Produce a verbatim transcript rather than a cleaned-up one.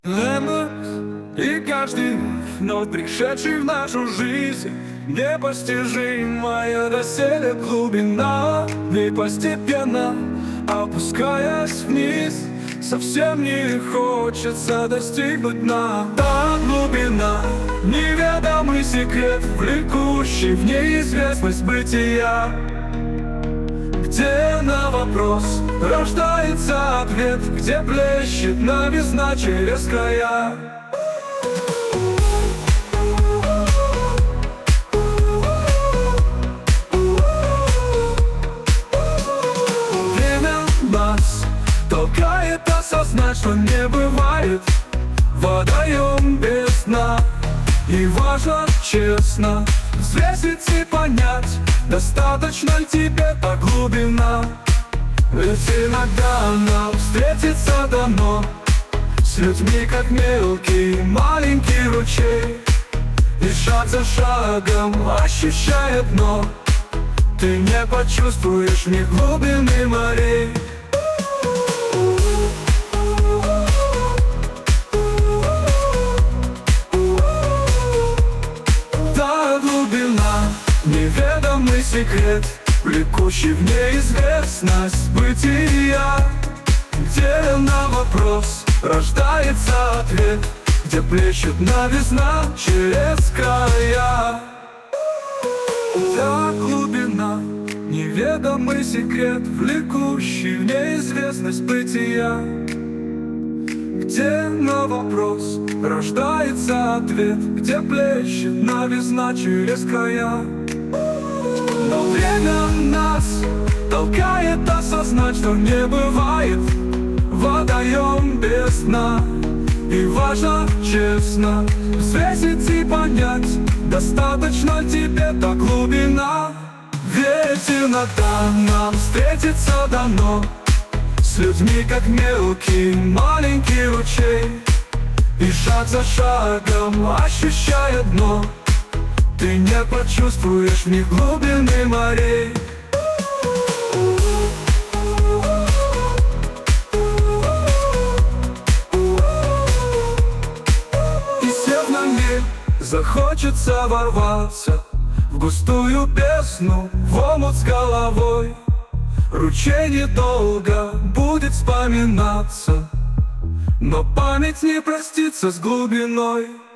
И каждый вновь пришедший в нашу жизнь непостижимая доселе глубина. И постепенно опускаясь вниз, совсем не хочется достигнуть дна. Та глубина, неведомый секрет, влекущий в неизвестность бытия, где на вопрос рождается ответ, где плещет новизна через края. Время нас толкает осознать, что не бывает водоем без дна. И важно честно взвесить и понять, достаточно ли тебе та глубина. Ведь иногда нам встретиться дано с людьми, как мелкий маленький ручей. И шаг за шагом ощущая дно, ты не почувствуешь в них глубины морей. Та глубина, неведомый секрет, влекущий в неизвестность бытия, где на вопрос рождается ответ, где плещет новизна через края. Та глубина, неведомый секрет, влекущий в неизвестность бытия, где на вопрос рождается ответ, где плещет новизна через края. Но время нас толкает осознать, что не бывает водоем без дна. И важно честно взвесить и понять, достаточно тебе та глубина. Ведь иногда нам встретиться дано с людьми, как мелкий маленький ручей. И шаг за шагом ощущая дно, ты не почувствуешь в них глубины морей. И сев на миг, захочется ворваться в густую бездну, в омут с головой. Ручей недолго будет вспоминаться, но память не простится с глубиной.